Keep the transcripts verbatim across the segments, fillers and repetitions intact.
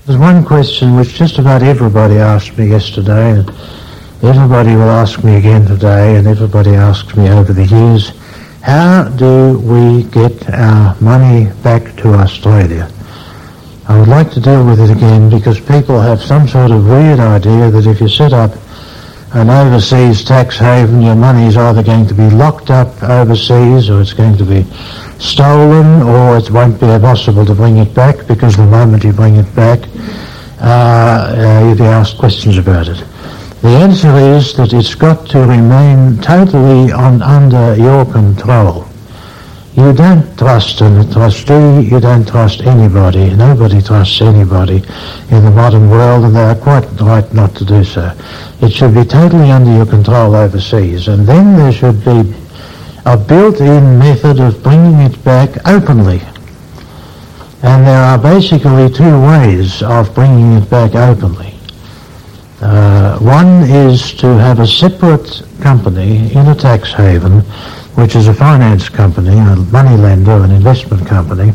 There's one question which just about everybody asked me yesterday, and everybody will ask me again today, and everybody asks me over the years. How do we get our money back to Australia? I would like to deal with it again because people have some sort of weird idea that if you set up an overseas tax haven, your money is either going to be locked up overseas or it's going to be stolen, or it won't be possible to bring it back because the moment you bring it back, uh, uh, you'll be asked questions about it. The answer is that it's got to remain totally on under your control. You don't trust a trustee, you don't trust anybody. Nobody trusts anybody in the modern world, and they are quite right not to do so. It should be totally under your control overseas, and then there should be a built-in method of bringing it back openly. And there are basically two ways of bringing it back openly. Uh, one is to have a separate company in a tax haven, which is a finance company, a money lender, an investment company,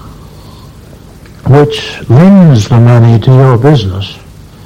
which lends the money to your business.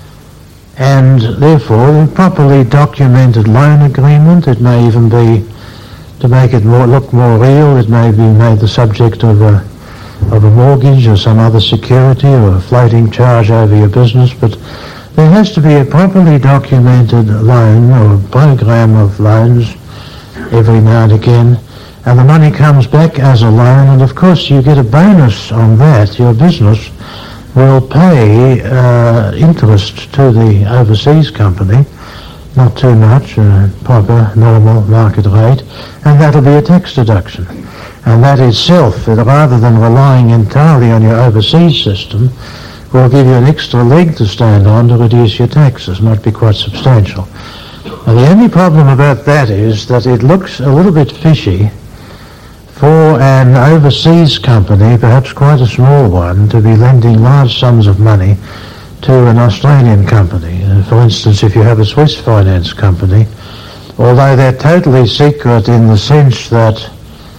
And therefore, a properly documented loan agreement, it may even be, to make it more, look more real, it may be made the subject of a, of a mortgage or some other security or a floating charge over your business, but there has to be a properly documented loan or a program of loans every now and again, and the money comes back as a loan, and of course you get a bonus on that. Your business will pay uh, interest to the overseas company, not too much, a proper normal market rate, and that'll be a tax deduction. And that itself, rather than relying entirely on your overseas system, will give you an extra leg to stand on to reduce your taxes. Might be quite substantial. Now, the only problem about that is that it looks a little bit fishy for an overseas company, perhaps quite a small one, to be lending large sums of money to an Australian company. Uh, for instance, if you have a Swiss finance company, although they're totally secret in the sense that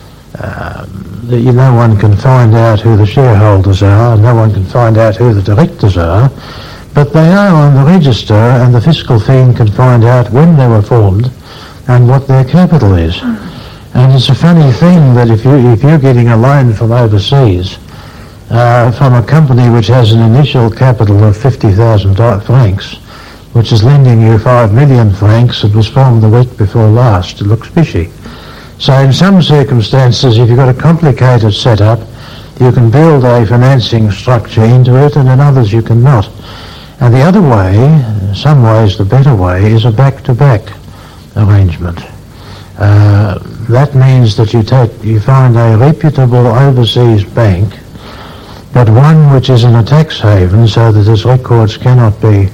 uh, that you, no one can find out who the shareholders are, no one can find out who the directors are, but they are on the register, and the fiscal fiend can find out when they were formed and what their capital is. And it's a funny thing that if, you, if you're getting a loan from overseas, uh, from a company which has an initial capital of fifty thousand francs, which is lending you five million francs, it was formed the week before last, it looks fishy. So in some circumstances, if you've got a complicated setup, you can build a financing structure into it, and in others you cannot. And the other way, in some ways the better way, is a back-to-back arrangement. Uh, that means that you take, you find a reputable overseas bank, but one which is in a tax haven so that its records cannot be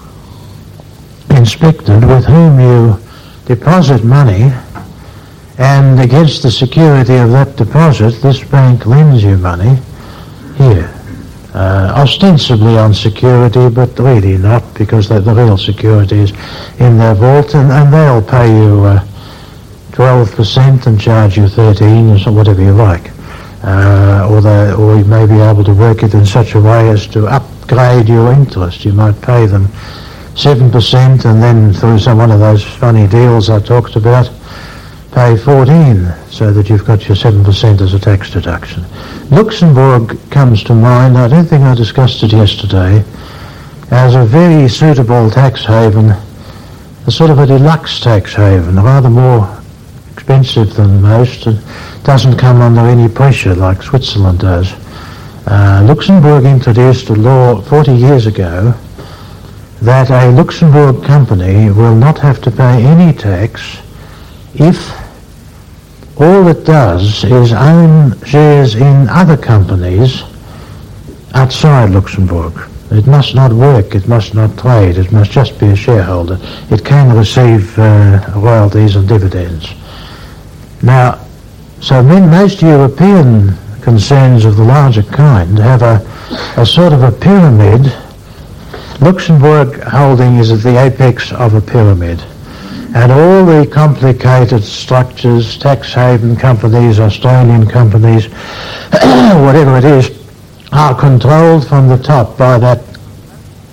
inspected, with whom you deposit money, and against the security of that deposit, this bank lends you money here. Uh, ostensibly on security, but really not, because the, the real security is in their vault, and, and they'll pay you uh, twelve percent and charge you thirteen, or so, whatever you like. Uh, or, they, or you may be able to work it in such a way as to upgrade your interest. You might pay them seven percent, and then through some one of those funny deals I talked about, pay fourteen, so that you've got your seven percent as a tax deduction. Luxembourg comes to mind. I don't think I discussed it yesterday, as a very suitable tax haven, a sort of a deluxe tax haven, rather more expensive than most, and doesn't come under any pressure like Switzerland does. Uh, Luxembourg introduced a law forty years ago that a Luxembourg company will not have to pay any tax if all it does is own shares in other companies outside Luxembourg. It must not work, it must not trade, it must just be a shareholder. It can receive uh, royalties and dividends. Now, so men, most European concerns of the larger kind have a, a sort of a pyramid. Luxembourg holding is at the apex of a pyramid. And all the complicated structures, tax haven companies, Australian companies, whatever it is, are controlled from the top by that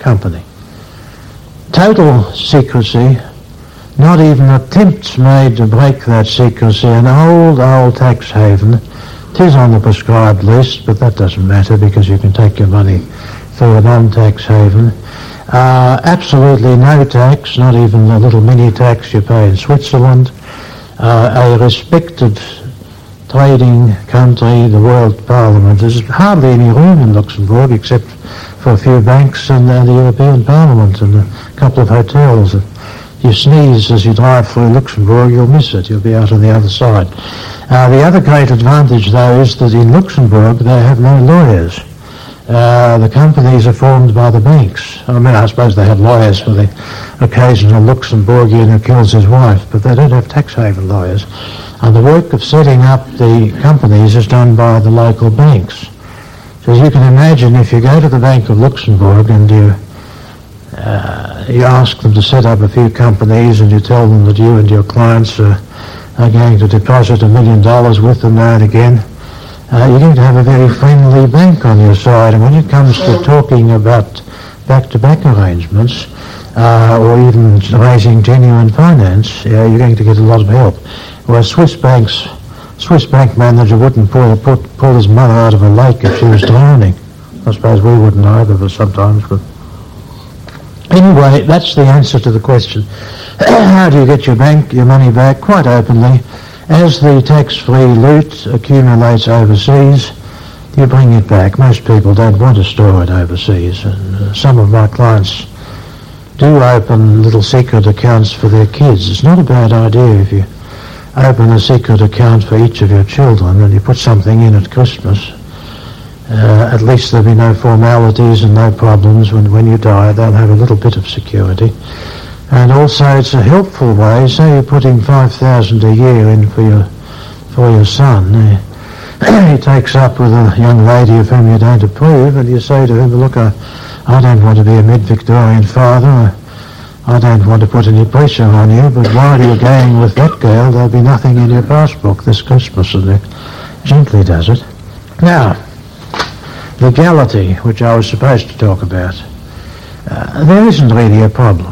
company. Total secrecy, not even attempts made to break that secrecy. An old, old tax haven. It is on the prescribed list, but that doesn't matter because you can take your money through a non-tax haven. Uh, absolutely no tax, not even the little mini tax you pay in Switzerland. Uh, a respected trading country, the World Parliament. There's hardly any room in Luxembourg except for a few banks and uh, the European Parliament and a couple of hotels. You sneeze as you drive through Luxembourg, you'll miss it. You'll be out on the other side. Uh, the other great advantage, though, is that in Luxembourg they have no lawyers. Uh, the companies are formed by the banks. I mean, I suppose they have lawyers for the occasional Luxembourgian who kills his wife, but they don't have tax haven lawyers. And the work of setting up the companies is done by the local banks. So as you can imagine, if you go to the Bank of Luxembourg and you uh, you ask them to set up a few companies and you tell them that you and your clients are, are going to deposit a million dollars with them now and again, uh, you're going to have a very friendly bank on your side. And when it comes to talking about back-to-back arrangements uh, or even raising genuine finance, uh, you're going to get a lot of help. Well, Swiss banks, Swiss bank manager wouldn't pull, put, pull his mother out of a lake if she was drowning. I suppose we wouldn't either, but sometimes. But anyway, that's the answer to the question. How do you get your bank, your money back? Quite openly. As the tax-free loot accumulates overseas, you bring it back. Most people don't want to store it overseas, and uh, some of my clients do open little secret accounts for their kids. It's not a bad idea if you open a secret account for each of your children and you put something in at Christmas. Uh, at least there'll be no formalities and no problems. When, when you die, they'll have a little bit of security. And also it's a helpful way. Say you're putting five thousand dollars a year in for your for your son. Uh, he takes up with a young lady of whom you don't approve, and you say to him, look, I, I don't want to be a mid-Victorian father. I, I don't want to put any pressure on you, but while you're going with that girl, there'll be nothing in your passbook this Christmas. And it gently does it. Now, legality, which I was supposed to talk about. Uh, there isn't really a problem.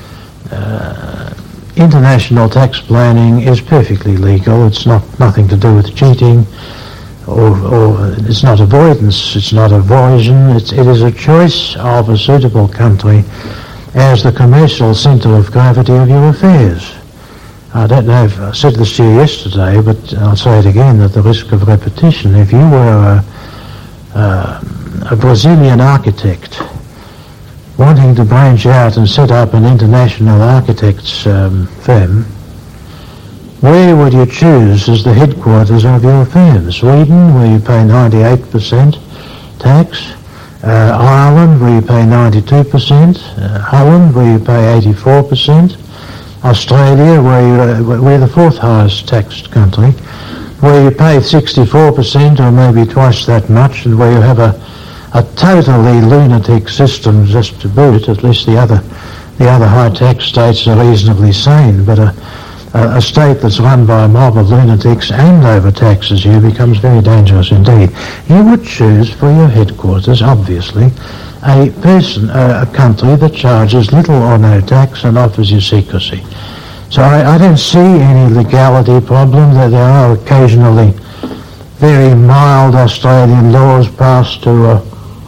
Uh, international tax planning is perfectly legal. It's not nothing to do with cheating, or, or it's not avoidance, it's not evasion. It's, it is a choice of a suitable country as the commercial centre of gravity of your affairs. I don't know if I said this to you yesterday, but I'll say it again at the risk of repetition. If you were a, a, a Brazilian architect wanting to branch out and set up an international architects um, firm, where would you choose as the headquarters of your firm? Sweden, where you pay ninety-eight percent tax, uh, Ireland, where you pay ninety-two percent, uh, Holland, where you pay eighty-four percent, Australia, where you, uh, we're the fourth highest taxed country, where you pay sixty-four percent or maybe twice that much, and where you have a a totally lunatic system just to boot. At least the other the other high tax states are reasonably sane, but a, a, a state that's run by a mob of lunatics and overtaxes you becomes very dangerous indeed. You would choose for your headquarters, obviously, a person, a, a country that charges little or no tax and offers you secrecy. So I, I don't see any legality problem. That there are occasionally very mild Australian laws passed to uh,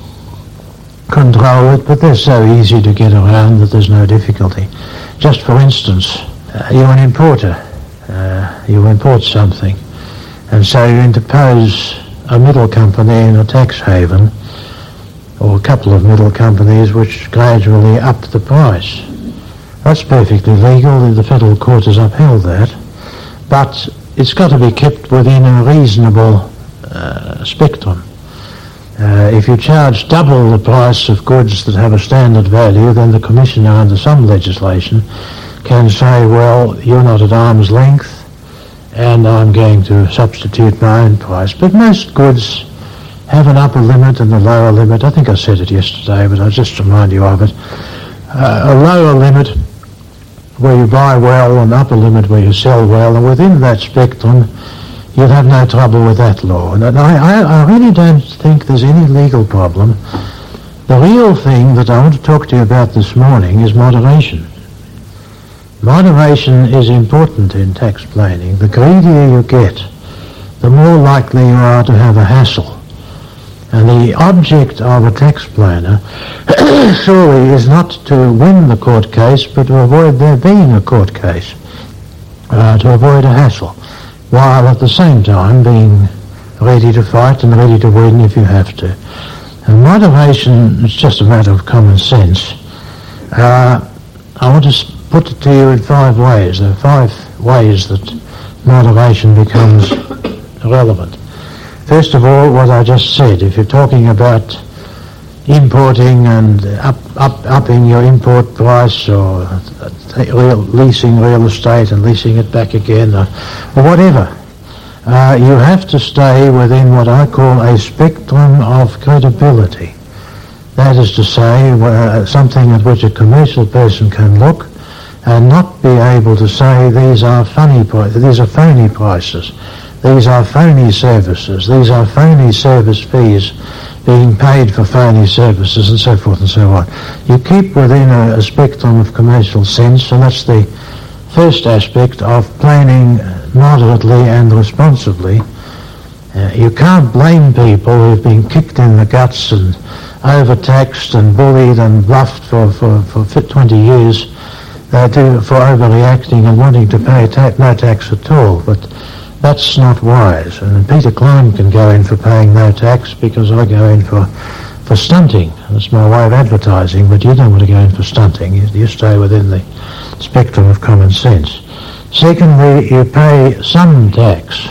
control it, but they're so easy to get around that there's no difficulty. Just for instance, uh, you're an importer, uh, you import something, and so you interpose a middle company in a tax haven, or a couple of middle companies which gradually up the price. That's perfectly legal. The federal court has upheld that, but it's got to be kept within a reasonable uh, spectrum. Uh, if you charge double the price of goods that have a standard value, then the Commissioner under some legislation can say, well, you're not at arm's length and I'm going to substitute my own price. But most goods have an upper limit and a lower limit. I think I said it yesterday, but I'll just remind you of it. Uh, a lower limit where you buy well, an upper limit where you sell well, and within that spectrum you'd have no trouble with that law. And I, I, I really don't think there's any legal problem The real thing that I want to talk to you about this morning is moderation. Moderation is important in tax planning. The greedier you get, the more likely you are to have a hassle. And the object of a tax planner surely is not to win the court case, but to avoid there being a court case, uh, to avoid a hassle, while at the same time being ready to fight and ready to win if you have to. And moderation is just a matter of common sense. Uh, I want to put it to you in five ways. There are five ways that moderation becomes relevant. First of all, what I just said, if you're talking about importing and up, up, upping your import price, or real, leasing real estate and leasing it back again, or, or whatever, Uh, you have to stay within what I call a spectrum of credibility. That is to say, uh, something at which a commercial person can look and not be able to say these are funny, these are phony prices, these are phony services, these are phony service fees being paid for phony services, and so forth and so on. You keep within a, a spectrum of commercial sense, and that's the first aspect of planning moderately and responsibly. Uh, you can't blame people who've been kicked in the guts and overtaxed and bullied and bluffed for, for, for twenty years uh, to, for overreacting and wanting to pay ta- no tax at all. But that's not wise. And Peter Klein can go in for paying no tax because I go in for, for stunting. That's my way of advertising, but you don't want to go in for stunting. You, you stay within the spectrum of common sense. Secondly, you pay some tax.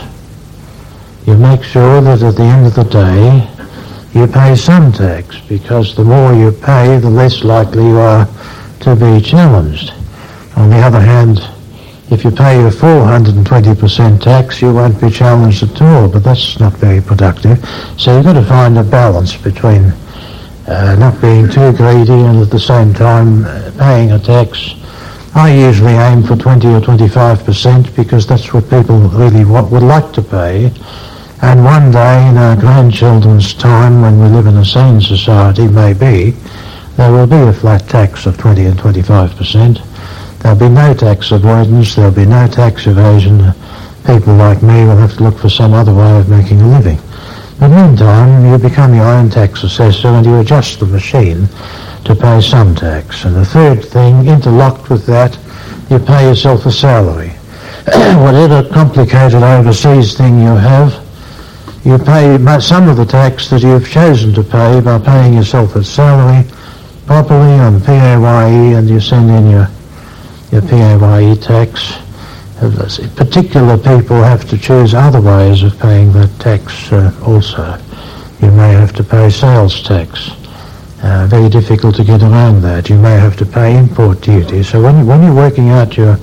You make sure that at the end of the day you pay some tax, because the more you pay, the less likely you are to be challenged. On the other hand, if you pay your full one hundred twenty percent tax, you won't be challenged at all, but that's not very productive. So you've got to find a balance between uh, not being too greedy and at the same time uh, paying a tax. I usually aim for twenty or twenty-five percent because that's what people really want, would like to pay. And one day in our grandchildren's time, when we live in a sane society, maybe, there will be a flat tax of twenty and twenty-five percent. There'll be no tax avoidance, there'll be no tax evasion. People like me will have to look for some other way of making a living. But meantime, you become your own tax assessor and you adjust the machine to pay some tax. And the third thing, interlocked with that, you pay yourself a salary. Whatever complicated overseas thing you have, you pay some of the tax that you've chosen to pay by paying yourself a salary properly on P A Y E, and you send in your, your P A Y E tax. Particular people have to choose other ways of paying that tax uh, also. You may have to pay sales tax. Uh, very difficult to get around that. You may have to pay import duty. So when, you, when you're working out your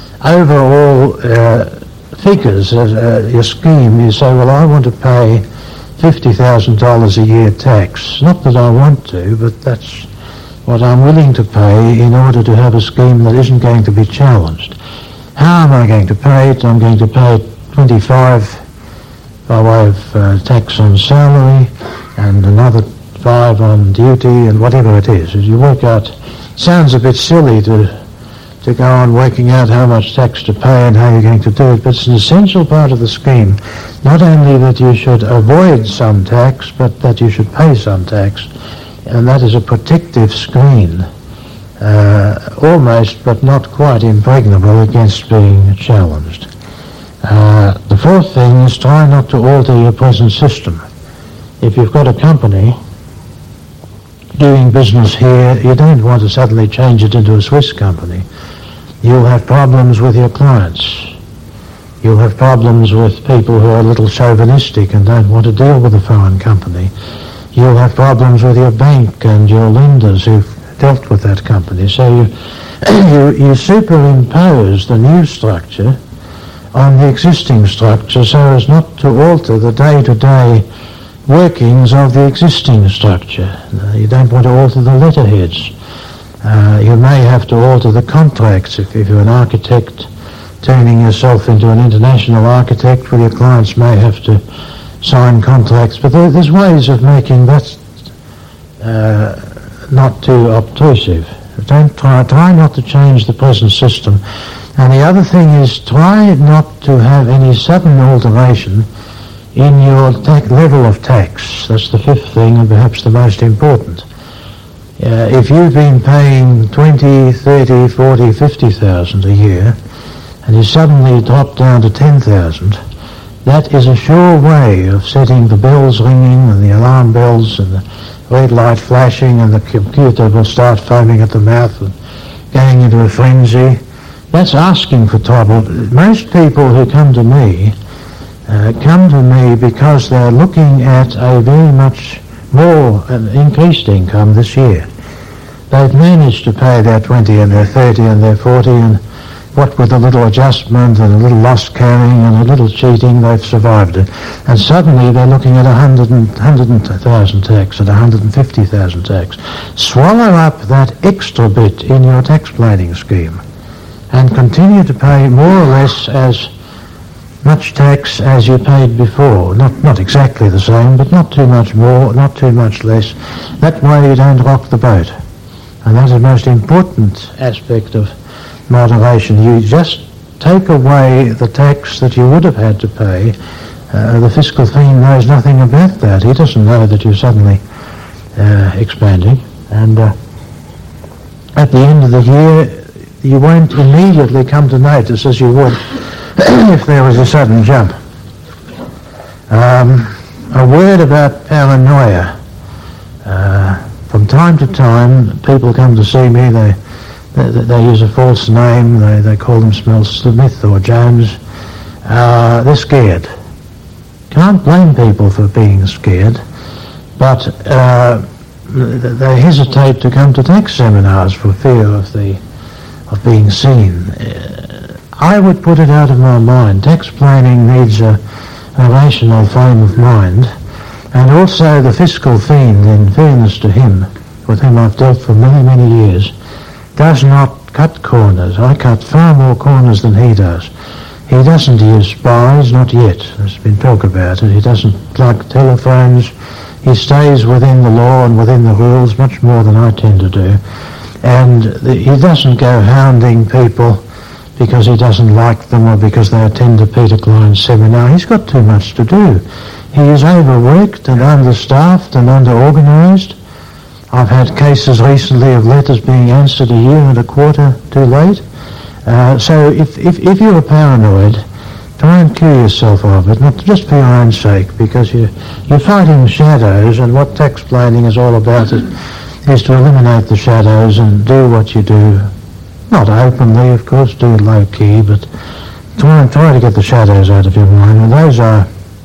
overall uh, figures, uh, your scheme, you say, well, I want to pay fifty thousand dollars a year tax. Not that I want to, but that's what I'm willing to pay in order to have a scheme that isn't going to be challenged. How am I going to pay it? I'm going to pay twenty-five by way of uh, tax on salary and another five on duty and whatever it is. As you work out, sounds a bit silly to to go on working out how much tax to pay and how you're going to do it, but it's an essential part of the scheme, not only that you should avoid some tax, but that you should pay some tax, and that is a protective screen, uh, almost but not quite impregnable against being challenged. Uh, the fourth thing is try not to alter your present system. If you've got a company doing business here, you don't want to suddenly change it into a Swiss company. You'll have problems with your clients. You'll have problems with people who are a little chauvinistic and don't want to deal with a foreign company. You'll have problems with your bank and your lenders who've dealt with that company. So you, you, you superimpose the new structure on the existing structure so as not to alter the day-to-day workings of the existing structure. Uh, you don't want to alter the letterheads. Uh, you may have to alter the contracts if, if you're an architect turning yourself into an international architect, where your clients may have to sign contracts. But there, there's ways of making that uh, not too obtrusive. Don't try, try not to change the present system. And the other thing is, try not to have any sudden alteration in your ta- level of tax. That's the fifth thing, and perhaps the most important. Uh, if you've been paying twenty, thirty, forty, fifty thousand a year, and you suddenly drop down to ten thousand, that is a sure way of setting the bells ringing and the alarm bells and the red light flashing, and the computer will start foaming at the mouth and going into a frenzy. That's asking for trouble. Most people who come to me uh, come to me because they're looking at a very much more uh, increased income this year. They've managed to pay their twenty and their thirty and their forty, and what with a little adjustment and a little loss carrying and a little cheating, they've survived it. And suddenly they're looking at a hundred and hundred thousand tax, at a hundred and fifty thousand tax. Swallow up that extra bit in your tax planning scheme, and continue to pay more or less as much tax as you paid before. Not not exactly the same, but not too much more, not too much less. That way you don't rock the boat. And that's the most important aspect of moderation. You just take away the tax that you would have had to pay. Uh, the fiscal fiend knows nothing about that. He doesn't know that you're suddenly uh, expanding. And uh, at the end of the year, you won't immediately come to notice as you would if there was a sudden jump. Um, a word about paranoia. Uh, from time to time, people come to see me, they They, they use a false name, they, they call themselves Smith or Jones. Uh, they're scared. Can't blame people for being scared, but uh, they hesitate to come to tax seminars for fear of the of being seen. Uh, I would put it out of my mind. Tax planning needs a, a rational frame of mind, and also the fiscal fiend, in fairness to him, with whom I've dealt for many, many years, does not cut corners. I cut far more corners than he does. He doesn't use spies, not yet. There's been talk about it. He doesn't plug telephones. He stays within the law and within the rules much more than I tend to do. And the, he doesn't go hounding people because he doesn't like them or because they attend a Peter Klein seminar. He's got too much to do. He is overworked and understaffed and under-organised. I've had cases recently of letters being answered a year and a quarter too late. Uh, so if, if, if you're paranoid, try and cure yourself of it, not just for your own sake, because you're, you're fighting shadows, and what tax planning is all about is, is to eliminate the shadows and do what you do. Not openly, of course, do it low-key, but try and try to get the shadows out of your mind. And those are,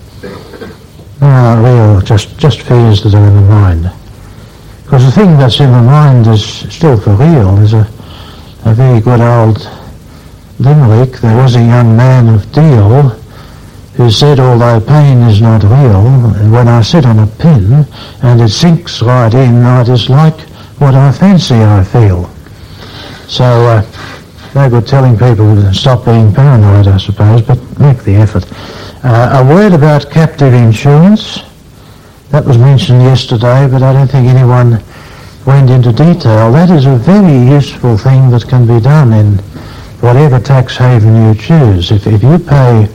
are real, just, just fears that are in the mind. Because the thing that's in the mind is still for real. There's a, a very good old limerick. There was a young man of Deal who said, although pain is not real, when I sit on a pin and it sinks right in, I dislike what I fancy I feel. So, uh, no good telling people to stop being paranoid, I suppose, but make the effort. Uh, a word about captive insurance. That was mentioned yesterday, but I don't think anyone went into detail. That is a very useful thing that can be done in whatever tax haven you choose. If, if you pay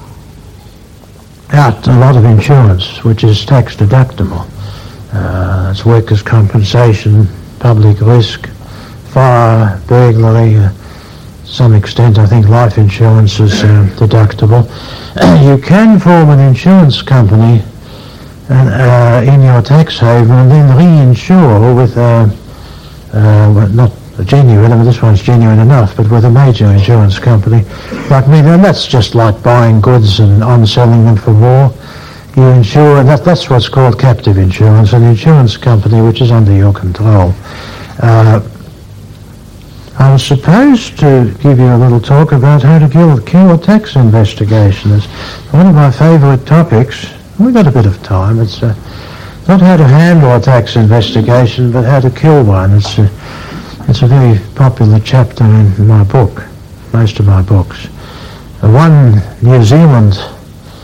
out a lot of insurance, which is tax deductible, uh, it's workers' compensation, public risk, fire, burglary, uh, to some extent I think life insurance is uh, deductible. You can form an insurance company and, uh, in your tax haven and then reinsure with uh, uh, well, not a genuine, I mean this one's genuine enough, but with a major insurance company like me. And that's just like buying goods and on-selling them for more. You insure, and that, that's what's called captive insurance, an insurance company which is under your control. Uh, I was supposed to give you a little talk about how to kill, kill a tax investigation. It's one of my favourite topics. We've got a bit of time. It's uh, not how to handle a tax investigation, but how to kill one. It's a, it's a very popular chapter in my book, most of my books. Uh, one New Zealand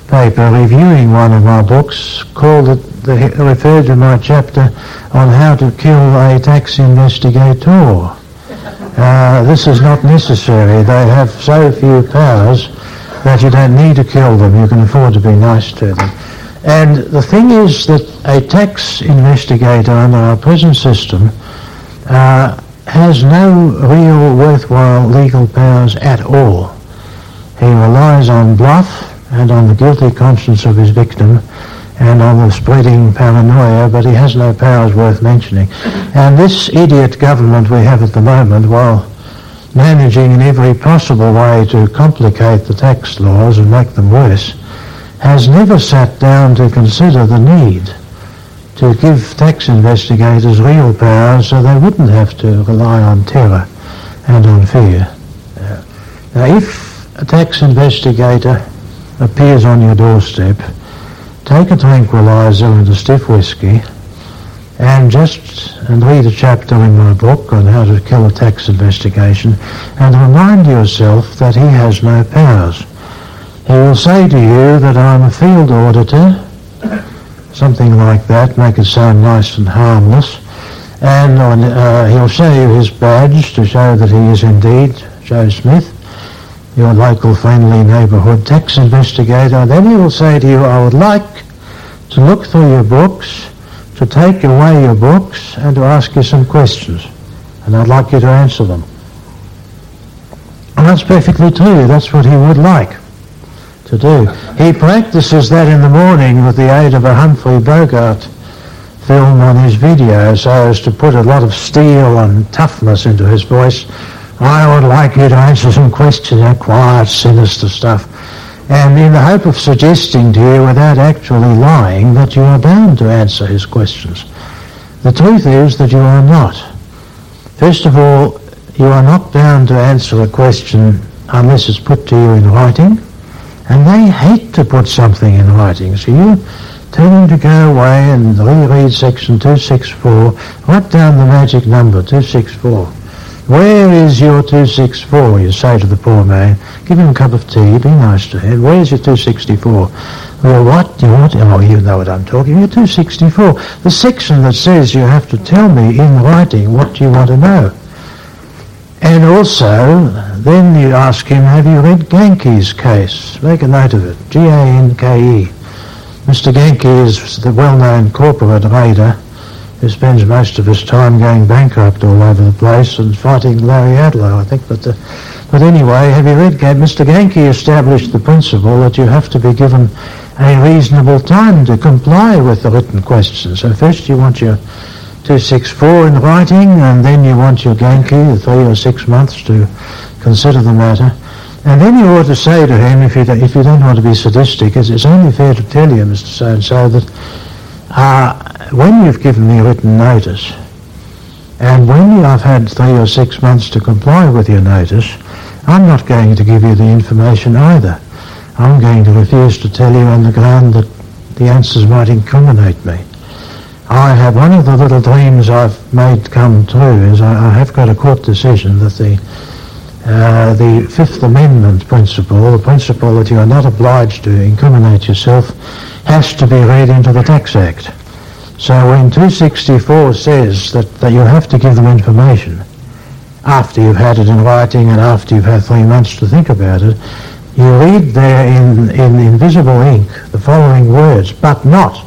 paper reviewing one of my books called it, the, referred to my chapter on how to kill a tax investigator. Uh, this is not necessary. They have so few powers that you don't need to kill them. You can afford to be nice to them. And the thing is that a tax investigator under our present system uh, has no real worthwhile legal powers at all. He relies on bluff and on the guilty conscience of his victim and on the spreading paranoia, but he has no powers worth mentioning. And this idiot government we have at the moment, while managing in every possible way to complicate the tax laws and make them worse, has never sat down to consider the need to give tax investigators real powers so they wouldn't have to rely on terror and on fear. Uh, now, if a tax investigator appears on your doorstep, take a tranquilizer and a stiff whiskey and just and read a chapter in my book on how to kill a tax investigation and remind yourself that he has no powers. He will say to you that I'm a field auditor, something like that, make it sound nice and harmless, and uh, he'll show you his badge to show that he is indeed Joe Smith, your local friendly neighbourhood tax investigator. Then he will say to you, I would like to look through your books, to take away your books and to ask you some questions, and I'd like you to answer them. And that's perfectly true. That's what he would like to do. He practices that in the morning with the aid of a Humphrey Bogart film on his video so as to put a lot of steel and toughness into his voice. I would like you to answer some questions, that quiet, sinister stuff, and in the hope of suggesting to you without actually lying that you are bound to answer his questions. The truth is that you are not. First of all, you are not bound to answer a question unless it's put to you in writing, and they hate to put something in writing. So you tell them to go away and reread section two sixty-four, write down the magic number, two sixty-four. Where is your two sixty-four, you say to the poor man. Give him a cup of tea, be nice to him. Where's your two sixty-four? Well, what? You want? Oh, you know what I'm talking. Your two sixty-four. The section that says you have to tell me in writing what you want to know. And also, then you ask him, have you read Genki's case? Make a note of it. G A N K E. Mister Genki is the well-known corporate raider who spends most of his time going bankrupt all over the place and fighting Larry Adler, I think. But, uh, but anyway, have you read Genki? Mister Genki established the principle that you have to be given a reasonable time to comply with the written questions. So first you want your two sixty-four in writing, and then you want your Genki, the three or six months to consider the matter. And then you ought to say to him, if you don't, if you don't want to be sadistic, it's, it's only fair to tell you, Mister So-and-so, that uh, when you've given me written notice, and when you, I've had three or six months to comply with your notice, I'm not going to give you the information either. I'm going to refuse to tell you on the ground that the answers might incriminate me. I have one of the little dreams I've made come true is I, I have got a court decision that the uh, the Fifth Amendment principle, the principle that you are not obliged to incriminate yourself, has to be read into the Tax Act. So when two sixty-four says that, that you have to give them information after you've had it in writing and after you've had three months to think about it, you read there in, in invisible ink the following words, but not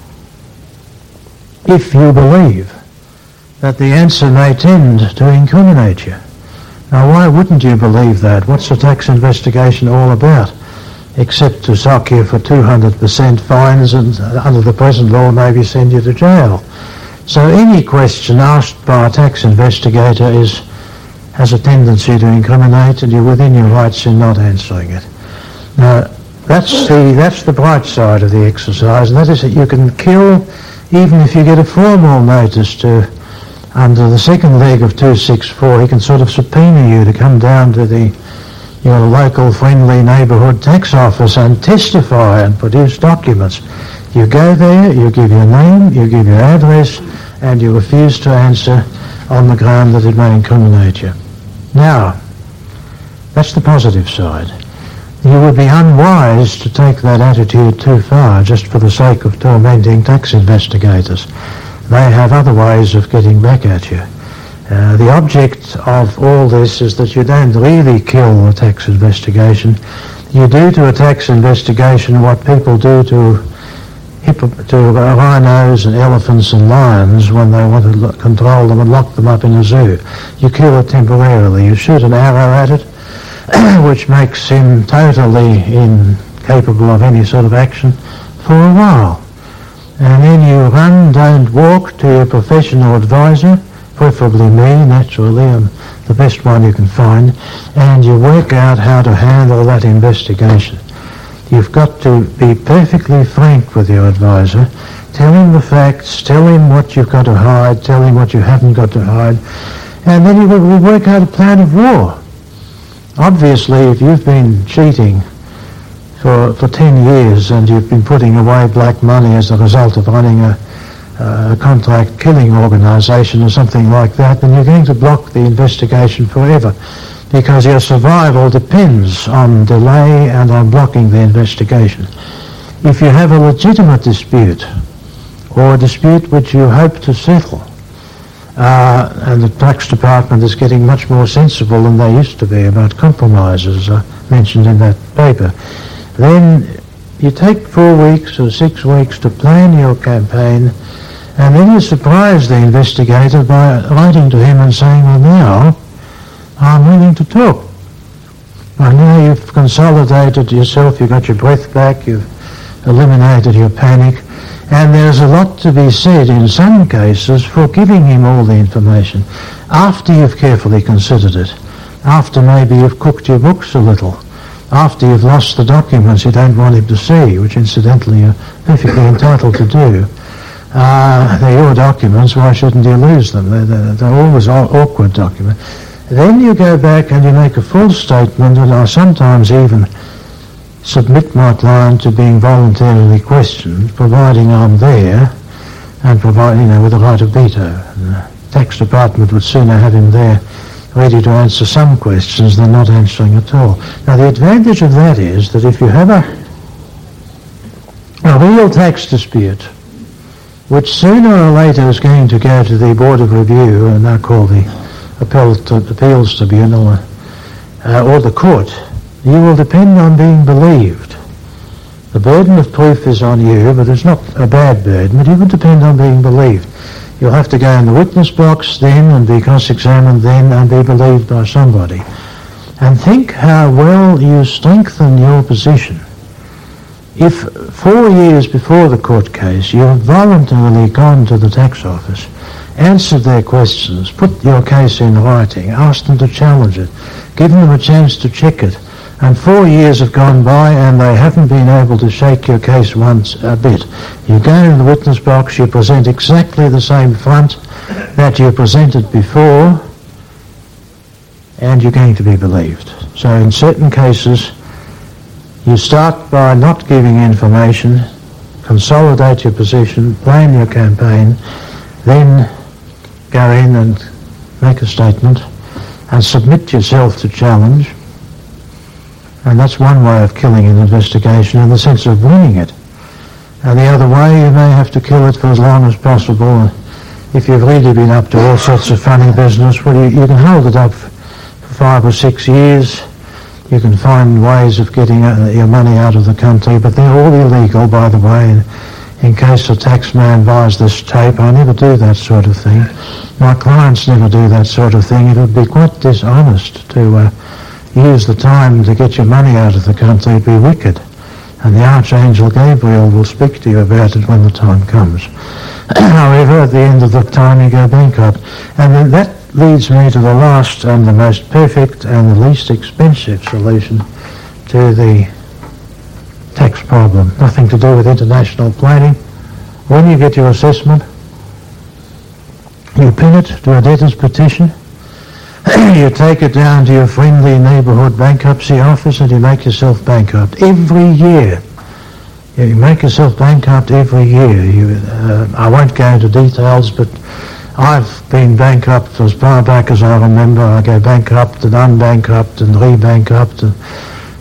if you believe that the answer may tend to incriminate you. Now, why wouldn't you believe that? What's a tax investigation all about? Except to sock you for two hundred percent fines and, uh, under the present law, maybe send you to jail. So any question asked by a tax investigator is has a tendency to incriminate, and you're within your rights in not answering it. Now, that's the, that's the bright side of the exercise, and that is that you can kill even if you get a formal notice to, under the second leg of two sixty-four, he can sort of subpoena you to come down to the your local friendly neighbourhood tax office and testify and produce documents. You go there, you give your name, you give your address, and you refuse to answer on the ground that it may incriminate you. Now, that's the positive side. You would be unwise to take that attitude too far just for the sake of tormenting tax investigators. They have other ways of getting back at you. Uh, the object of all this is that you don't really kill a tax investigation. You do to a tax investigation what people do to hippo- to rhinos and elephants and lions when they want to lo- control them and lock them up in a zoo. You kill it temporarily. You shoot an arrow at it, which makes him totally incapable of any sort of action for a while. And then you run, don't walk, to your professional advisor, preferably me, naturally, I'm the best one you can find, and you work out how to handle that investigation. You've got to be perfectly frank with your advisor. Tell him the facts, tell him what you've got to hide, tell him what you haven't got to hide, and then you will work out a plan of war. Obviously, if you've been cheating for, for ten years and you've been putting away black money as a result of running a a contract killing organisation or something like that, then you're going to block the investigation forever, because your survival depends on delay and on blocking the investigation. If you have a legitimate dispute, or a dispute which you hope to settle, uh, and the tax department is getting much more sensible than they used to be about compromises uh, mentioned in that paper, then you take four weeks or six weeks to plan your campaign, and then you surprise the investigator by writing to him and saying, well, now I'm willing to talk. Well, now you've consolidated yourself, you've got your breath back, you've eliminated your panic, and there's a lot to be said in some cases for giving him all the information after you've carefully considered it, after maybe you've cooked your books a little, after you've lost the documents you don't want him to see, which incidentally you're perfectly entitled to do. Uh, they're your documents, why shouldn't you lose them? They're, they're, they're always awkward documents. Then you go back and you make a full statement, and I sometimes even submit my client to being voluntarily questioned, providing I'm there, and providing, you know, with the right of veto. And the tax department would sooner have him there ready to answer some questions than not answering at all. Now the advantage of that is that if you have a, a real tax dispute, which sooner or later is going to go to the Board of Review, and now called the Appellate Appeals Tribunal, uh, or the court, you will depend on being believed. The burden of proof is on you, but it's not a bad burden, but you will depend on being believed. You'll have to go in the witness box then and be cross-examined then and be believed by somebody. And think how well you strengthen your position if four years before the court case you have voluntarily gone to the tax office, answered their questions, put your case in writing, asked them to challenge it, given them a chance to check it, and four years have gone by and they haven't been able to shake your case once a bit. You go in the witness box, you present exactly the same front that you presented before, and you're going to be believed. So in certain cases, you start by not giving information, consolidate your position, plan your campaign, then go in and make a statement and submit yourself to challenge. And that's one way of killing an investigation in the sense of winning it. And the other way, you may have to kill it for as long as possible. If you've really been up to all sorts of funny business, well, you, you can hold it up for five or six years. You can find ways of getting your money out of the country, but they're all illegal, by the way. And in case a taxman buys this tape, I never do that sort of thing. My clients never do that sort of thing. It would be quite dishonest to uh, use the time to get your money out of the country. It'd be wicked. And the Archangel Gabriel will speak to you about it when the time comes. However, at the end of the time, you go bankrupt. And then that leads me to the last and the most perfect and the least expensive solution to the tax problem. Nothing to do with international planning. When you get your assessment, you pin it to a debtor's petition, you take it down to your friendly neighbourhood bankruptcy office and you make yourself bankrupt every year. You make yourself bankrupt every year. You, uh, I won't go into details, but I've been bankrupt as far back as I remember. I go bankrupt and unbankrupt and re-bankrupt. And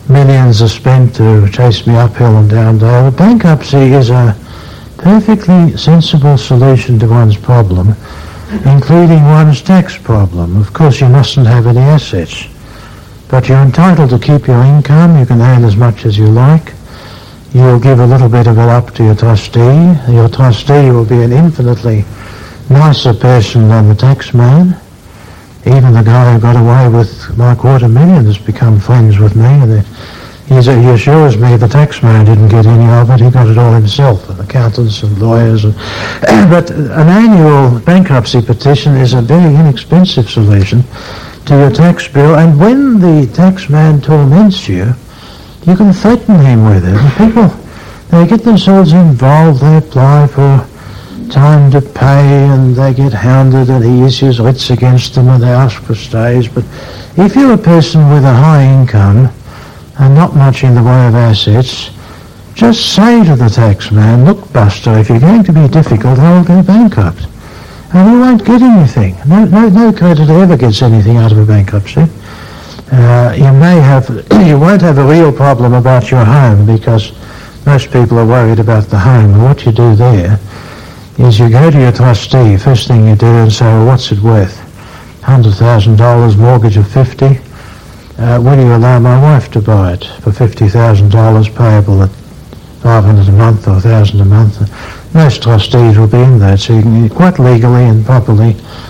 millions are spent to chase me uphill and down dale. Bankruptcy is a perfectly sensible solution to one's problem, including one's tax problem. Of course, you mustn't have any assets, but you're entitled to keep your income. You can earn as much as you like. You'll give a little bit of it up to your trustee. Your trustee will be an infinitely nicer person than the tax man. Even the guy who got away with my quarter million has become friends with me, and he's, he assures me the tax man didn't get any of it. He got it all himself, and accountants and lawyers. And but an annual bankruptcy petition is a very inexpensive solution to your tax bill, and when the tax man torments you, you can threaten him with it. And people, they get themselves involved. They apply for time to pay, and they get hounded, and he issues writs against them, and they ask for stays. But if you're a person with a high income and not much in the way of assets, just say to the tax man, look, Buster, if you're going to be difficult, I'll go bankrupt. And you won't get anything. No, no, no creditor ever gets anything out of a bankruptcy. Uh, you may have, you won't have a real problem about your home, because most people are worried about the home. And what you do there is you go to your trustee, first thing you do, and say, well, what's it worth? one hundred thousand dollars, mortgage of fifty. Uh, will you allow my wife to buy it for fifty thousand dollars, payable at five hundred dollars a month or one thousand dollars a month? Most trustees will be in that, so you can quite legally and properly,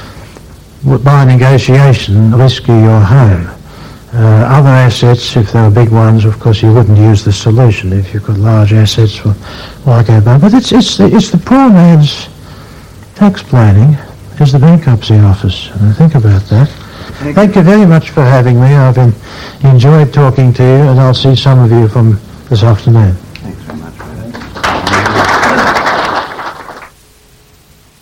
by negotiation, rescue your home. Uh, other assets, if they were big ones, of course you wouldn't use the solution. If you've got large assets, for like Obama. But it's it's the, it's the poor man's tax planning is the bankruptcy office. And think about that. Thank, Thank you very much for having me. I've been, enjoyed talking to you, and I'll see some of you from this afternoon.